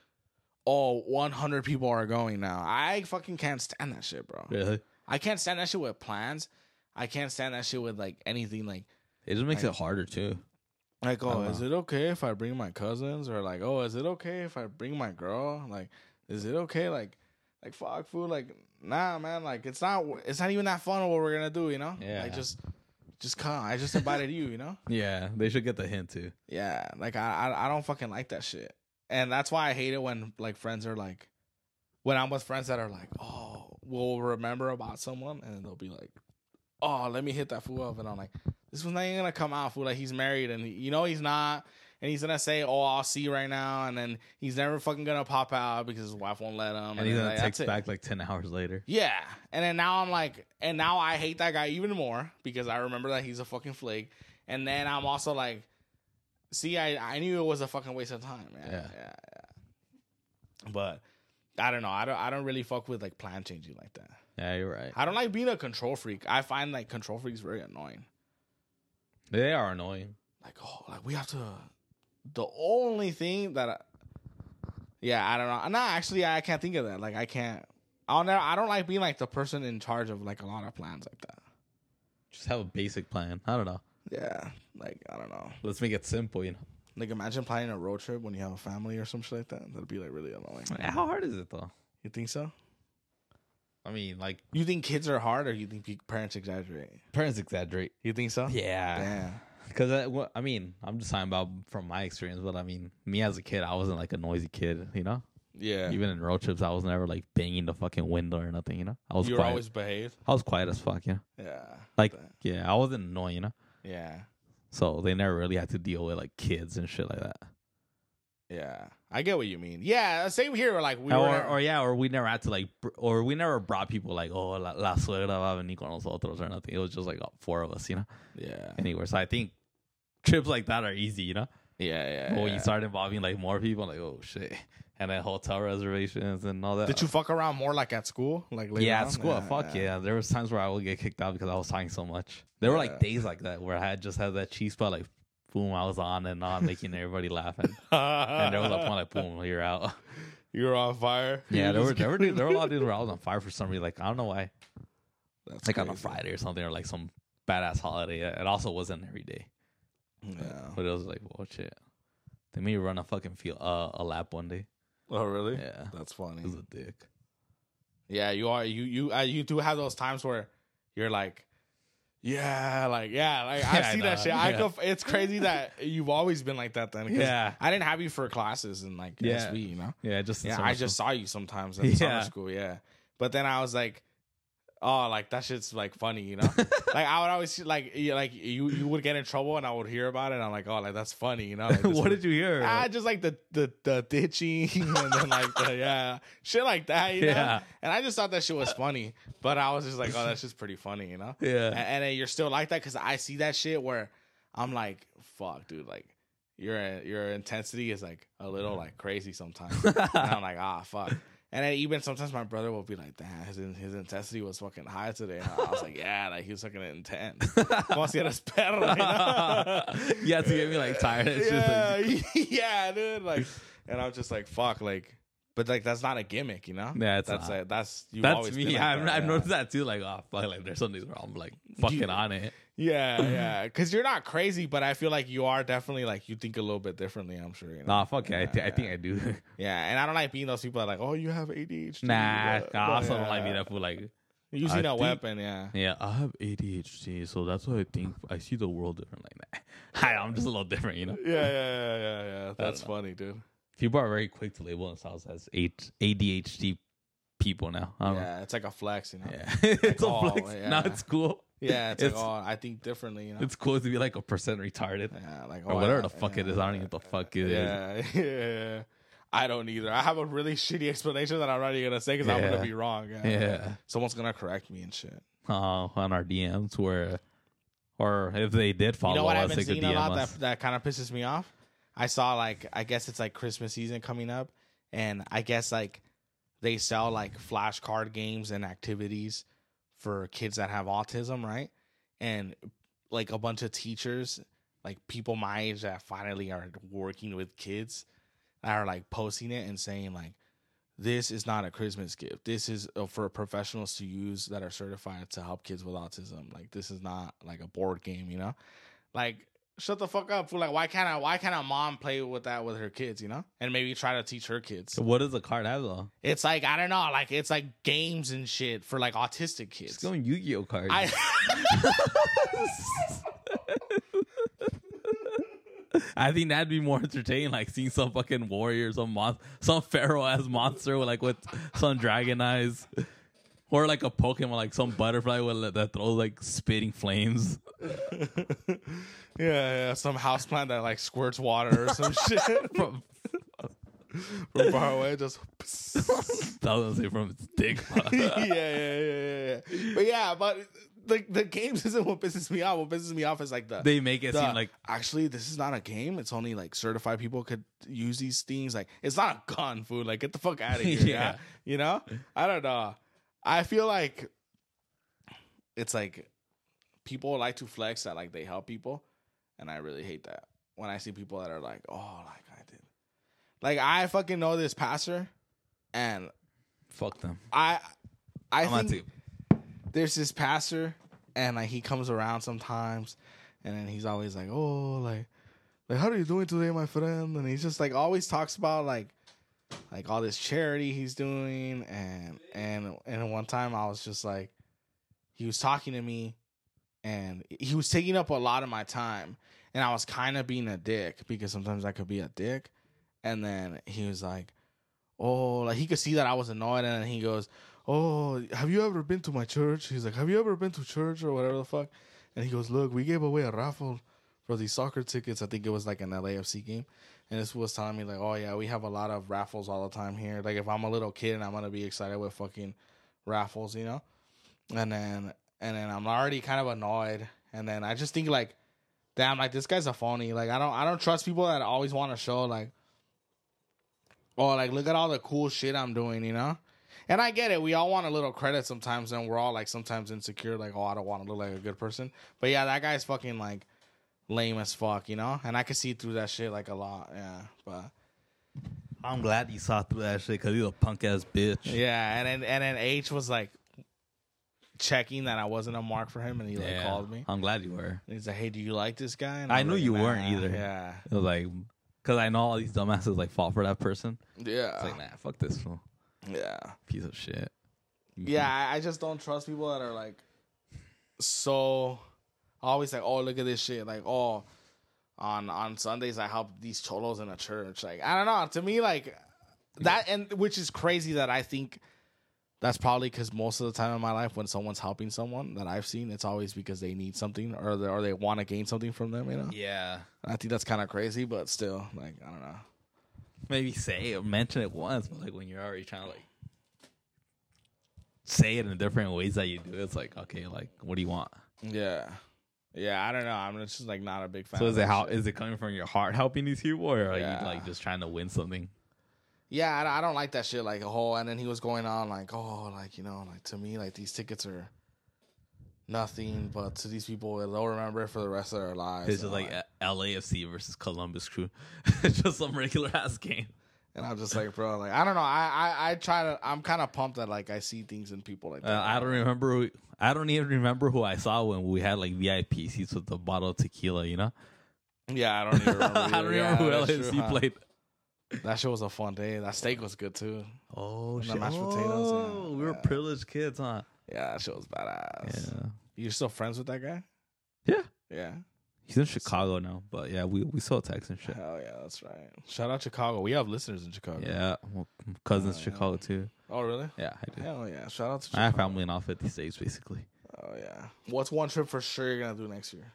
100 people are going now. I fucking can't stand that shit, bro. Really? I can't stand that shit with plans. I can't stand that shit with like anything like. It just makes it harder too. Like, is it okay if I bring my cousins? Or like, is it okay if I bring my girl? Like, is it okay? Like fuck food. Like, nah, man. Like, it's not even that fun what we're gonna do. You know? Yeah. Like, just come. I just invited you. You know? Yeah, they should get the hint too. Yeah. Like, I don't fucking like that shit, and that's why I hate it when like friends are like, when I'm with friends that are like, will remember about someone, and they'll be like, "Oh, let me hit that fool up," and I'm like, "This one's not even gonna come out, fool. Like he's married, and he's not." And he's gonna say, "Oh, I'll see you right now," and then he's never fucking gonna pop out because his wife won't let him. And he's gonna text back like 10 hours later. Yeah, and then now I'm like, and now I hate that guy even more because I remember that he's a fucking flake. And then I'm also like, see, I knew it was a fucking waste of time. Yeah. But I don't know. I don't really fuck with like plan changing like that. Yeah, you're right. I don't like being a control freak. I find like control freaks very annoying. They are annoying. Like we have to. The only thing that, I don't know. No, actually, I can't think of that. Like, I can't. I don't like being like the person in charge of like a lot of plans like that. Just have a basic plan. I don't know. Yeah, like I don't know. Let's make it simple, you know. Like imagine planning a road trip when you have a family or some shit like that. That'd be like really annoying. How hard is it though? You think so? I mean, like, you think kids are hard, or you think parents exaggerate? Parents exaggerate. You think so? Yeah. Damn. Because, I mean, I'm just talking about from my experience, but I mean, me as a kid, I wasn't like a noisy kid, you know? Yeah. Even in road trips, I was never like banging the fucking window or nothing, you know? I was You quiet. were always behaved? I was quiet as fuck, yeah. Yeah. Like, yeah, I wasn't annoying, you know? Yeah. So they never really had to deal with like kids and shit like that. Yeah. I get what you mean. Yeah, same here. Like we or we never had to like, or we never brought people like, oh, la suegra va a venir con nosotros or nothing. It was just like 4 of us, you know? Yeah. Anyway, so I think trips like that are easy, you know? Yeah. But when you start involving like more people, like, oh shit. And then hotel reservations and all that. Did you fuck around more like at school? Like later yeah, on? at school. Fuck yeah. There was times where I would get kicked out because I was talking so much. There were like days like that where I had just had that cheese spot, like, boom, I was on and on, making everybody laugh. And there was a point like, boom, you're out. You were on fire. Yeah, there were a lot of days where I was on fire for some reason. Like, I don't know why. That's like crazy. on a Friday or something, or like some badass holiday. It also wasn't every day. Yeah. But it was like, oh shit. They made me run a fucking a lap one day. Oh really? Yeah. That's funny. It was a dick. Yeah, you are. You do have those times where you're like, I see that shit. Yeah. It's crazy that you've always been like that. Then, 'cause Yeah. I didn't have you for classes in like SB, you know. Yeah, I just saw you sometimes in summer school. Yeah, but then I was like, oh, like that shit's like funny, you know. Like I would always like you would get in trouble and I would hear about it. And I'm like, oh, like that's funny, you know. Like, what did you hear? Just like the ditching and then like shit like that, you know. Yeah. And I just thought that shit was funny, but I was just like, oh, that's just pretty funny, you know. Yeah. And then you're still like that because I see that shit where I'm like, fuck, dude, like your intensity is like a little like crazy sometimes. And I'm like, fuck. And then even sometimes my brother will be like, damn, his intensity was fucking high today. And I was like, yeah, like he was fucking intense. Como si eras perro, you know? You have to get me like tired. It's yeah, dude. Like, and I'm just like, fuck, like, but like that's not a gimmick, you know? Yeah, that's me. Like I've noticed that too. Like, oh fuck, like there's some days where I'm like fucking on it. Yeah, because you're not crazy, but I feel like you are definitely like you think a little bit differently. I'm sure. You know? Nah, fuck yeah, I think I do. Yeah, and I don't like being those people that are like, oh, you have ADHD. Nah, I also don't like being that fool. Like, using a weapon. Yeah. Yeah, I have ADHD, so that's why I think I see the world different. Like, nah, I'm just a little different, you know. Yeah. That's funny, dude. People are very quick to label themselves as ADHD people now. Yeah, it's like a flex, you know. Yeah, it's a flex. Yeah. Now it's cool. Yeah, it's like, I think differently, you know. It's cool to be like 1% retarded. Yeah, like or whatever the fuck it is. I don't even know what the fuck it is. Yeah. I don't either. I have a really shitty explanation that I'm not even gonna say because I'm gonna be wrong. Yeah. Someone's gonna correct me and shit. On our DMs or if they did follow us, you know what I've been they seeing could DM a lot us. that kind of pisses me off? I saw like, I guess it's like Christmas season coming up, and I guess like they sell like flashcard games and activities for kids that have autism, right? And like a bunch of teachers, like people my age that finally are working with kids, are like posting it and saying like, this is not a Christmas gift. This is for professionals to use that are certified to help kids with autism. Like, this is not like a board game, you know? Like, shut the fuck up. Like, why can't a mom play with that with her kids, you know? And maybe try to teach her kids. So what does the card have though? It's like, I don't know, like it's like games and shit for like autistic kids. It's going Yu-Gi-Oh cards. I think that'd be more entertaining, like seeing some fucking warrior, some pharaoh ass monster with some dragon eyes. Or like a Pokemon, like some butterfly that throws like spitting flames. Yeah, some houseplant that like squirts water or some shit from far away. Just That was gonna say from its dick. yeah. But yeah, but the games isn't what pisses me off. What pisses me off is like They make it seem like actually this is not a game. It's only like certified people could use these things. Like it's not a gun, food. Like get the fuck out of here. Yeah. You know? I don't know. I feel like it's like people like to flex that like they help people, and I really hate that when I see people that are like, oh, like I did, like I fucking know this pastor, and fuck them. I I'm think there's this pastor, and like he comes around sometimes, and then he's always like, oh, like how are you doing today, my friend? And he's just like always talks about like all this charity he's doing, and one time I was just like, he was talking to me, and he was taking up a lot of my time, and I was kind of being a dick because sometimes I could be a dick, and then he was like, oh, like he could see that I was annoyed, and then he goes, oh, have you ever been to my church? He's like, have you ever been to church or whatever the fuck? And he goes, look, we gave away a raffle for these soccer tickets. I think it was like an LAFC game. And this was telling me like, oh yeah, we have a lot of raffles all the time here. Like if I'm a little kid and I'm gonna be excited with fucking raffles, you know? And then I'm already kind of annoyed. And then I just think like, damn, like this guy's a phony. Like I don't trust people that always want to show like, oh, like look at all the cool shit I'm doing, you know? And I get it. We all want a little credit sometimes, and we're all like sometimes insecure, like, oh, I don't want to look like a good person. But yeah, that guy's fucking like lame as fuck, you know? And I can see through that shit like a lot, yeah. But I'm glad you saw through that shit because he's a punk ass bitch. yeah, and then H was like checking that I wasn't a mark for him, and he like called me. I'm glad you were. And he's like, hey, do you like this guy? And I I'm knew like, you nah. weren't either. Yeah. It was like, because I know all these dumbasses like fall for that person. Yeah. It's like, nah, fuck this fool. Yeah. Piece of shit. Yeah, I just don't trust people that are like so always like, oh, look at this shit. Like, oh, on Sundays I help these cholos in a church. Like, I don't know. To me, like that, and which is crazy that I think that's probably because most of the time in my life when someone's helping someone that I've seen, it's always because they need something or they want to gain something from them, you know? Yeah. And I think that's kind of crazy, but still, like, I don't know. Maybe say or mention it once, but like when you're already trying to like say it in different ways that you do, it's like, okay, like what do you want? Yeah. Yeah, I don't know. I'm just like not a big fan. So of is it that how shit. is it coming from your heart helping these people, or are Yeah. you like just trying to win something? Yeah, I don't like that shit. Like a whole, and then he was going on like, oh, like, you know, like to me, like these tickets are nothing, but to these people, they'll remember it for the rest of their lives. It's just like LAFC versus Columbus Crew. It's just some regular ass game. and I'm just like, bro, like I don't know. I try to. I'm kind of pumped that like I see things in people like that. I don't remember. I don't even remember who I saw when we had like VIP seats with the bottle of tequila. You know. Yeah, I don't even remember. I don't remember who LAFC played. That shit was a fun day. That steak was good too. Oh the shit! mashed potatoes, yeah. We were Yeah. privileged kids, huh? Yeah, that shit was badass. Yeah. You still friends with that guy? Yeah. Yeah. He's in Chicago now, but yeah, we still text and shit. Hell yeah, that's right. Shout out Chicago. We have listeners in Chicago. Yeah, well, cousins Oh, yeah. Chicago too. Oh really? Yeah, I do. Hell yeah. Shout out to I Chicago. have family in all 50 states, basically. Oh yeah. What's one trip for sure you're gonna do next year?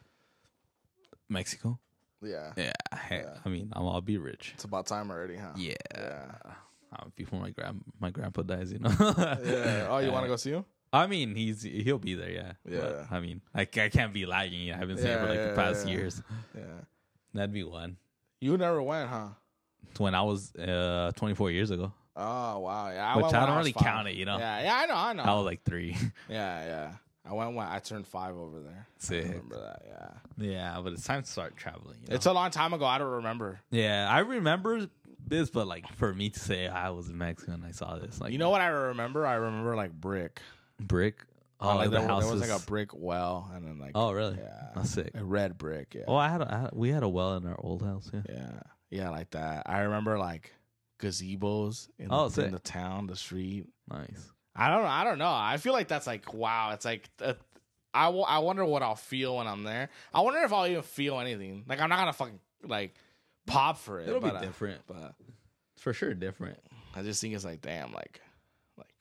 Mexico. Yeah. Yeah, Yeah. I mean, I'll be rich. It's about time already, huh? Yeah. Yeah. Before my grandpa dies, you know. Yeah. Oh, you want to go see him? I mean, he'll be there, yeah. Yeah. But, I mean, I can't be lagging. I haven't seen it for like the past years. Yeah. That'd be one. You never went, huh? When I was 24 years ago, Oh wow. Yeah. which went I when don't was really 5. count it, you know. Yeah. Yeah. I know. I was like 3. Yeah. Yeah. I went when I turned 5 over there. Sick. I remember that. Yeah. Yeah, but it's time to start traveling. You know? It's a long time ago. I don't remember. Yeah, I remember this, but like for me to say I was in Mexico and I saw this, like You know what I remember? I remember like brick. brick. Oh, like the there house was like a brick well, and then like Oh, really? yeah, That's sick. a red brick. Yeah. Oh, we had a well in our old house. Yeah. Yeah, yeah, like that. I remember like gazebos in, Oh, in sick. the town, the street. Nice. I don't know. I feel like that's like wow. It's like I wonder what I'll feel when I'm there. I wonder if I'll even feel anything. Like I'm not gonna fucking like pop for it. It'll be but, different. but For sure, different. I just think it's like damn, like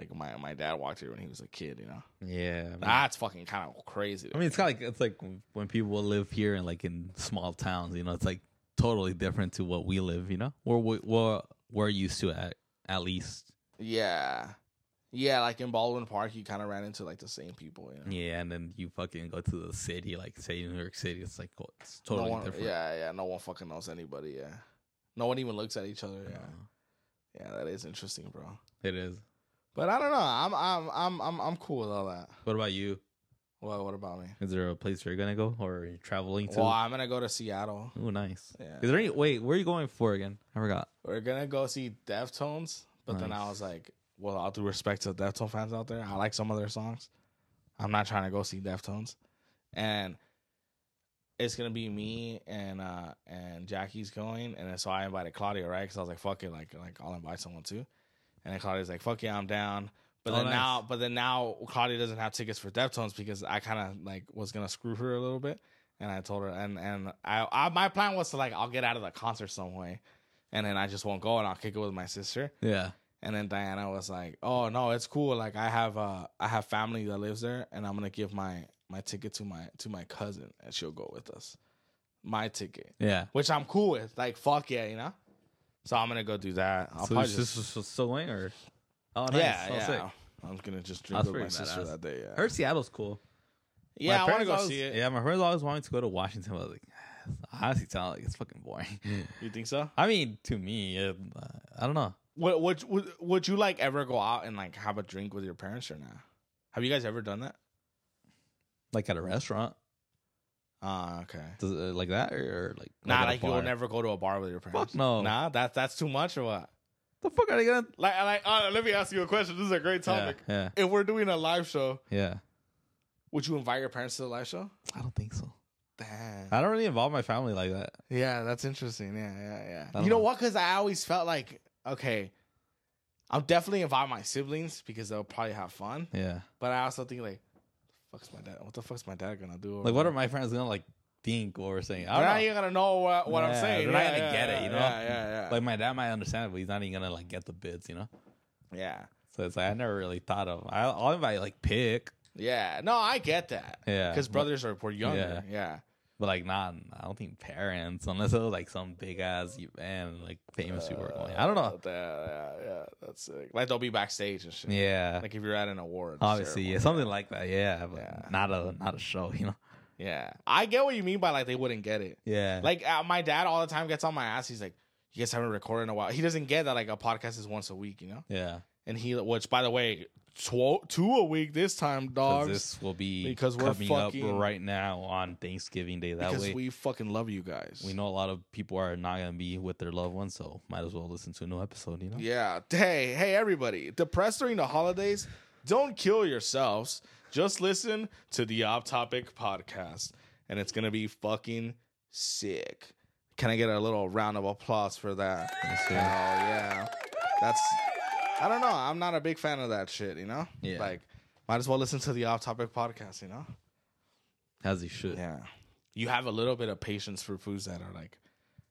Like my dad walked here when he was a kid, you know. Yeah, I mean, That's fucking kind of crazy. I mean, it's kind of it's like when people live here and like in small towns, you know, it's like totally different to what we live, you know. We're used to at least. Yeah. Yeah, like in Baldwin Park, you kind of ran into like the same people. You know? Yeah, and then you fucking go to the city, like say New York City, it's like it's totally different. Yeah, no one fucking knows anybody. Yeah, no one even looks at each other. Yeah, that is interesting, bro. It is. But I don't know. I'm cool with all that. What about you? What about me? Is there a place you're gonna go or are you traveling to? Well, I'm gonna go to Seattle. Oh, nice. Yeah. Is there any? Wait, where are you going for again? I forgot. We're gonna go see Deftones, but then I was like, well, all due respect to Deftone fans out there, I like some of their songs. I'm not trying to go see Deftones, and it's gonna be me and Jackie's going, and then so I invited Claudia, right? Because I was like, fuck it, like I'll invite someone too, and then Claudia's like, fuck yeah, I'm down. But then now Claudia doesn't have tickets for Deftones because I kind of like was gonna screw her a little bit, and I told her, and I my plan was to like I'll get out of the concert some way, and then I just won't go and I'll kick it with my sister. Yeah. And then Diana was like, "Oh no, it's cool. Like I have family that lives there, and I'm gonna give my ticket to my cousin, and she'll go with us. My ticket, Yeah, which I'm cool with. Like fuck yeah, you know. So I'm gonna go do that. I'll so probably just still going or? Oh, nice. yeah. Sick. I'm gonna just drink with my sister that day. Yeah, I heard Seattle's cool. Yeah, I want to go see it. Yeah, my friends always wanted to go to Washington. But I was like, honestly, sound like it's fucking boring. You think so? I mean, to me, I don't know. Would you like ever go out and like have a drink with your parents or not? Have you guys ever done that? Like at a restaurant? Okay. Does it, like that or like? Nah, like you'll never go to a bar with your parents. Fuck no. Nah, that's too much or what? The fuck are they gonna? Let me ask you a question. This is a great topic. Yeah. If we're doing a live show, Yeah. would you invite your parents to the live show? I don't think so. Damn. I don't really involve my family like that. Yeah, that's interesting. Yeah. I don't You know know. what? Because I always felt like, okay, I'll definitely invite my siblings because they'll probably have fun. Yeah. But I also think like, what the fuck's my dad gonna do? Like, what are my friends gonna like think or saying? I They're don't not know. even gonna know what I'm saying. They're not gonna get it, you know? Yeah. Like my dad might understand it, but he's not even gonna like get the bits, you know. Yeah. So it's like I never really thought of. I'll invite like Pick. Yeah. No, I get that. Yeah. Because brothers are younger. Yeah. But like not, I don't think parents, unless it was like some big ass event, like famous people are going. I don't know. Yeah. That's sick. Like they'll be backstage and shit. Yeah. Like if you're at an award. Obviously, ceremony. yeah, something like that. Yeah, but Yeah. not a show, you know. Yeah. I get what you mean by like they wouldn't get it. Yeah. Like my dad all the time gets on my ass. He's like, you guys haven't recorded in a while. He doesn't get that like a podcast is once a week, you know? Yeah. And which by the way, two a week this time, dogs. This will be because we're coming fucking up right now on Thanksgiving Day. That because way, we fucking love you guys. we know a lot of people are not gonna be with their loved ones, so might as well listen to a new episode. You know? Yeah. Hey, everybody. Depressed during the holidays? Don't kill yourselves. Just listen to the Off Topic podcast, and it's gonna be fucking sick. Can I get a little round of applause for that? Yes, Oh sir. yeah. That's. I don't know. I'm not a big fan of that shit. You know. Yeah. Like, might as well listen to the Off Topic podcast. You know. As he should. Yeah. You have a little bit of patience for foods that are like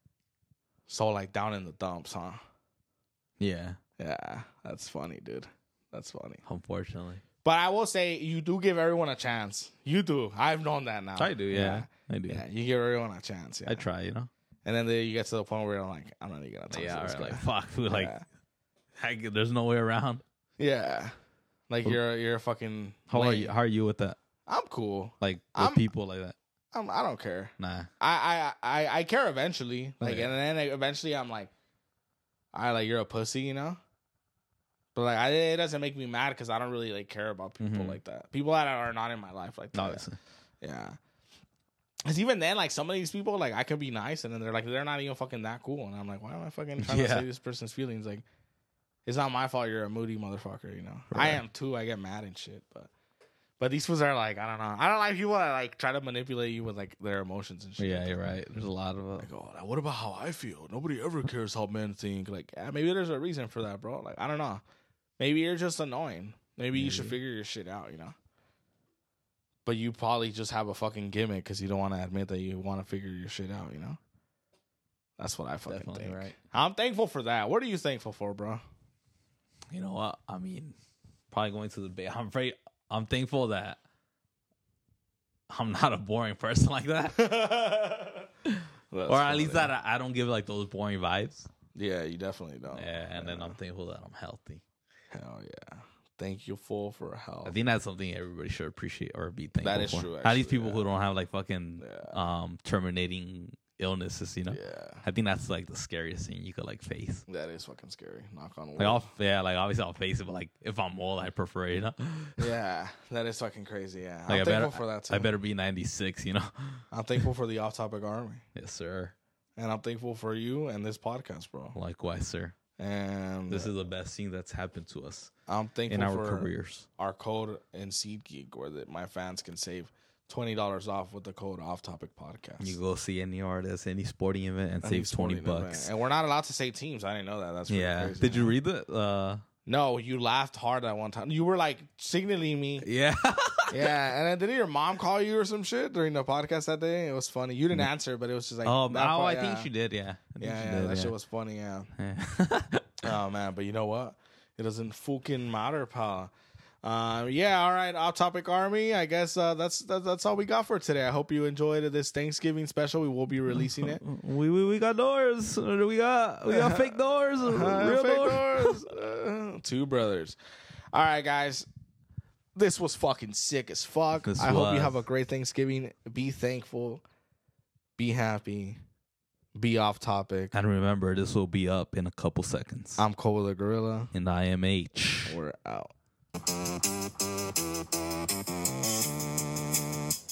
so like down in the dumps, huh? Yeah. Yeah. That's funny, dude. That's funny. Unfortunately, But I will say you do give everyone a chance. You do. I've known that now. I do. Yeah, I do. Yeah, you give everyone a chance. Yeah. I try. You know. And then you get to the point where you're like, I'm not even gonna talk to this guy. Like fuck, food. Like, Yeah. there's no way around. Yeah. Like you're a fucking. How are lame. you? How are you with that? I'm cool. Like with I'm- people like that? I don't care. Nah. I care eventually. Like yeah. and then eventually I'm like, you're a pussy, you know. But like it doesn't make me mad because I don't really like care about people like that. People that are not in my life like that. Obviously. Yeah. Because even then, like, some of these people, like, I can be nice, and then they're not even fucking that cool. And I'm like, why am I fucking trying to save this person's feelings? Like, it's not my fault you're a moody motherfucker, you know? Right. I am, too. I get mad and shit. But these fools are like, I don't know. I don't like people that, like, try to manipulate you with, like, their emotions and shit. Yeah, you're right. There's a lot of Like, oh, what about how I feel? Nobody ever cares how men think. Like, yeah, maybe there's a reason for that, bro. Like, I don't know. Maybe you're just annoying. Maybe you should figure your shit out, you know? But you probably just have a fucking gimmick because you don't want to admit that you want to figure your shit out, you know? That's what I fucking Definitely think. right. I'm thankful for that. What are you thankful for, bro? You know what? I mean, probably going to the Bay. I'm thankful that I'm not a boring person like that. Or at least that I don't give like those boring vibes. Yeah, you definitely don't. Yeah, and then I'm thankful that I'm healthy. Hell yeah. Thank you for health. I think that's something everybody should appreciate or be thankful for. That is true, At least actually, people who don't have like fucking terminating illnesses, you know? Yeah. I think that's like the scariest thing you could like face. That is fucking scary. Knock on wood. Like obviously I'll face it, but like if I'm old, I prefer it, you know? Yeah, that is fucking crazy, yeah. Like, I'm thankful for that too. I better be 96, you know? I'm thankful for the Off-Topic Army. Yes, sir. And I'm thankful for you and this podcast, bro. Likewise, sir. And this is the best thing that's happened to us. I'm thankful in our for careers. Our code in SeatGeek where my fans can save $20 off with the code Off Topic Podcast. You go see any artist, any sporting event, and save $20. And we're not allowed to say teams. I didn't know that. That's crazy. Did you read the? No, you laughed hard that one time. You were like signaling me. Yeah. Yeah, and then didn't your mom call you or some shit during the podcast that day? It was funny. You didn't answer, but it was just like, I think she did. Yeah, that shit was funny. Yeah. Oh man, but you know what? It doesn't fucking matter, pal. Yeah, all right. Off Topic Army. I guess that's all we got for today. I hope you enjoyed this Thanksgiving special. We will be releasing it. We got doors. We got fake doors. Real fake doors. Two brothers. All right, guys. This was fucking sick as fuck. I hope you have a great Thanksgiving. Be thankful. Be happy. Be off topic. And remember, this will be up in a couple seconds. I'm Cole the Gorilla. And I am H. We're out.